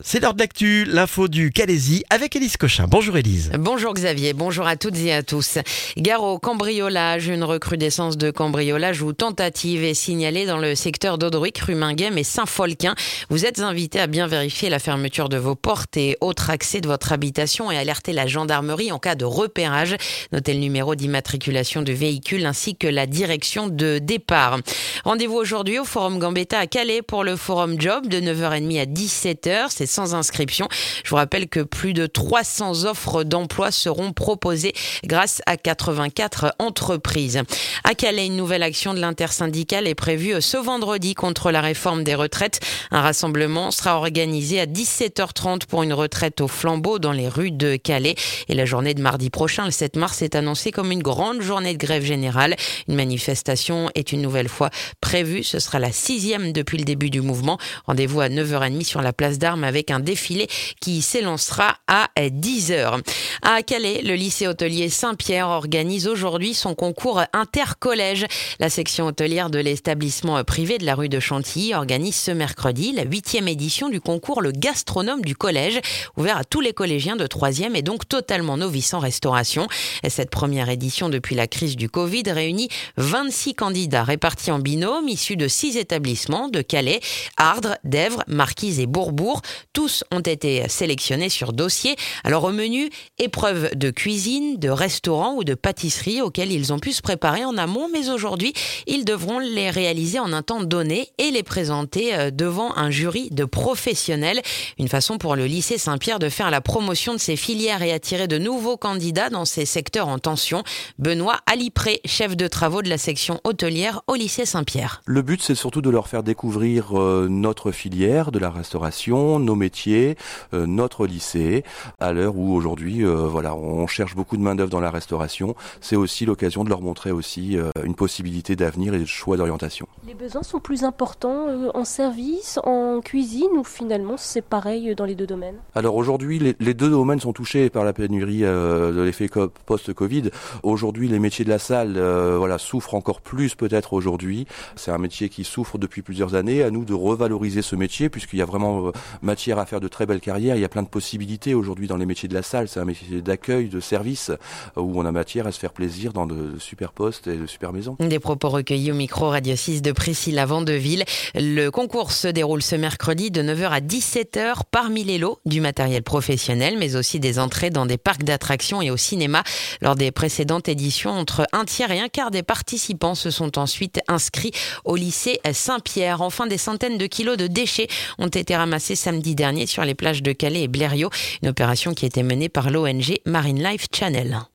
C'est l'heure de l'actu, l'info du Calaisis avec Élise Cochin. Bonjour Élise. Bonjour Xavier, bonjour à toutes et à tous. Gare au cambriolage, une recrudescence de cambriolage ou tentative est signalée dans le secteur d'Audruic, Ruminguem et Saint-Folquin. Vous êtes invités à bien vérifier la fermeture de vos portes et autres accès de votre habitation et alerter la gendarmerie en cas de repérage. Notez le numéro d'immatriculation du véhicule ainsi que la direction de départ. Rendez-vous aujourd'hui au Forum Gambetta à Calais pour le Forum Job de 9h30 à 17h. C'est sans inscription. Je vous rappelle que plus de 300 offres d'emploi seront proposées grâce à 84 entreprises. À Calais, une nouvelle action de l'intersyndicale est prévue ce vendredi contre la réforme des retraites. Un rassemblement sera organisé à 17h30 pour une retraite au flambeau dans les rues de Calais. Et la journée de mardi prochain, le 7 mars, est annoncée comme une grande journée de grève générale. Une manifestation est une nouvelle fois prévue. Ce sera la 6e depuis le début du mouvement. Rendez-vous à 9h30 sur la place d'Armes avec un défilé qui s'élancera à 10h. À Calais, le lycée hôtelier Saint-Pierre organise aujourd'hui son concours intercollège. La section hôtelière de l'établissement privé de la rue de Chantilly organise ce mercredi la 8e édition du concours Le Gastronome du collège, ouvert à tous les collégiens de 3e et donc totalement novices en restauration. Et cette première édition depuis la crise du Covid réunit 26 candidats répartis en binôme issus de 6 établissements de Calais, Ardres, Dèvres, Marquise et Bourbourg. Tous ont été sélectionnés sur dossier. Alors au menu, épreuves de cuisine, de restaurant ou de pâtisserie auxquelles ils ont pu se préparer en amont, mais aujourd'hui, ils devront les réaliser en un temps donné et les présenter devant un jury de professionnels. Une façon pour le lycée Saint-Pierre de faire la promotion de ses filières et attirer de nouveaux candidats dans ces secteurs en tension. Benoît Alipré, chef de travaux de la section hôtelière au lycée Saint-Pierre. Le but, c'est surtout de leur faire découvrir notre filière de la restauration, nos métiers, notre lycée, à l'heure où aujourd'hui, on cherche beaucoup de main-d'œuvre dans la restauration. C'est aussi l'occasion de leur montrer aussi une possibilité d'avenir et de choix d'orientation. Les besoins sont plus importants en service, en cuisine, ou finalement c'est pareil dans les deux domaines? Alors aujourd'hui, les deux domaines sont touchés par la pénurie de l'effet post-Covid. Aujourd'hui, les métiers de la salle souffrent encore plus peut-être aujourd'hui. C'est un métier qui souffre depuis plusieurs années. À nous de revaloriser ce métier puisqu'il y a vraiment matière à faire de très belles carrières. Il y a plein de possibilités aujourd'hui dans les métiers de la salle. C'est un métier d'accueil, de service, où on a matière à se faire plaisir dans de super postes et de super maisons. Des propos recueillis au micro Radio 6 de Priscilla Vandeville. Le concours se déroule ce mercredi de 9h à 17h parmi les lots du matériel professionnel, mais aussi des entrées dans des parcs d'attractions et au cinéma. Lors des précédentes éditions, entre un tiers et un quart des participants se sont ensuite inscrits au lycée Saint-Pierre. Enfin, des centaines de kilos de déchets ont été ramassés samedi dernier sur les plages de Calais et Blériot. Une opération qui a été menée par l'ONG Marine Life Channel.